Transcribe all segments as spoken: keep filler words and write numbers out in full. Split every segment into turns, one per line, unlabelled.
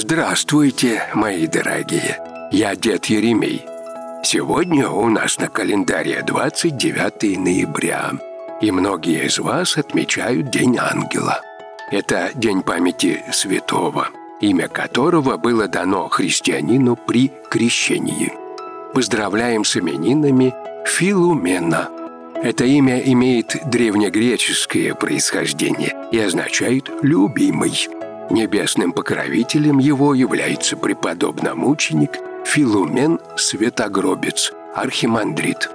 Здравствуйте, мои дорогие! Я дед Еремей. Сегодня у нас на календаре двадцать девятое ноября, и многие из вас отмечают День Ангела. Это день памяти святого, имя которого было дано христианину при крещении. Поздравляем с именинами Филумена. Это имя имеет древнегреческое происхождение и означает «любимый». Небесным покровителем его является преподобномученик Филумен Святогробец, архимандрит.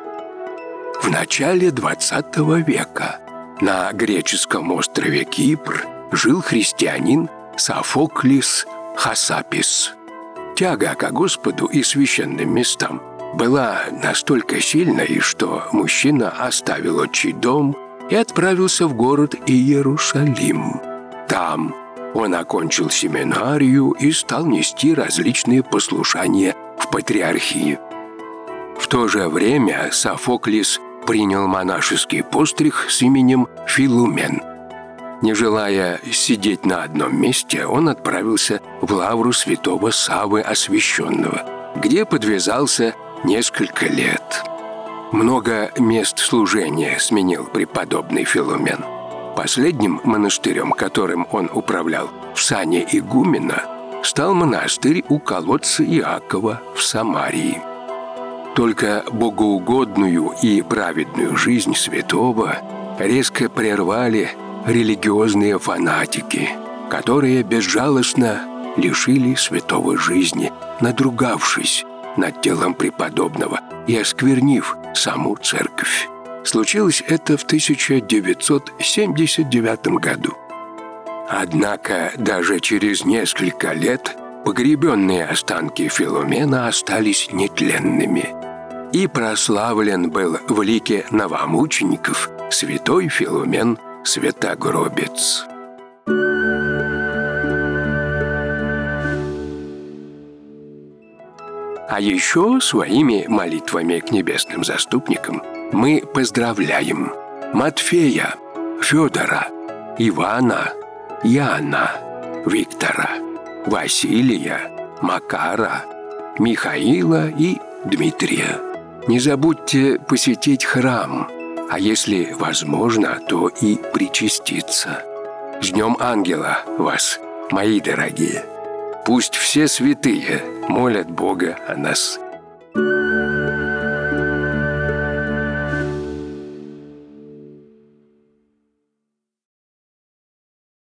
В начале двадцатого века на греческом острове Кипр жил христианин Софоклис Хасапис. Тяга ко Господу и священным местам была настолько сильной, что мужчина оставил отчий дом и отправился в город Иерусалим. Там он окончил семинарию и стал нести различные послушания в патриархии. В то же время Софоклис принял монашеский постриг с именем Филумен. Не желая сидеть на одном месте, он отправился в лавру святого Саввы Освященного, где подвязался несколько лет. Много мест служения сменил преподобный Филумен. Последним монастырем, которым он управлял в сане игумена, стал монастырь у колодца Иакова в Самарии. Только богоугодную и праведную жизнь святого резко прервали религиозные фанатики, которые безжалостно лишили святого жизни, надругавшись над телом преподобного и осквернив саму церковь. Случилось это в тысяча девятьсот семьдесят девятом году. Однако даже через несколько лет погребенные останки Филумена остались нетленными, и прославлен был в лике новомучеников святой Филумен Святогробец. А еще своими молитвами к небесным заступникам мы поздравляем Матфея, Федора, Ивана, Яна, Виктора, Василия, Макара, Михаила и Дмитрия. Не забудьте посетить храм, а если возможно, то и причаститься. С Днем Ангела вас, мои дорогие! Пусть все святые молят Бога о нас.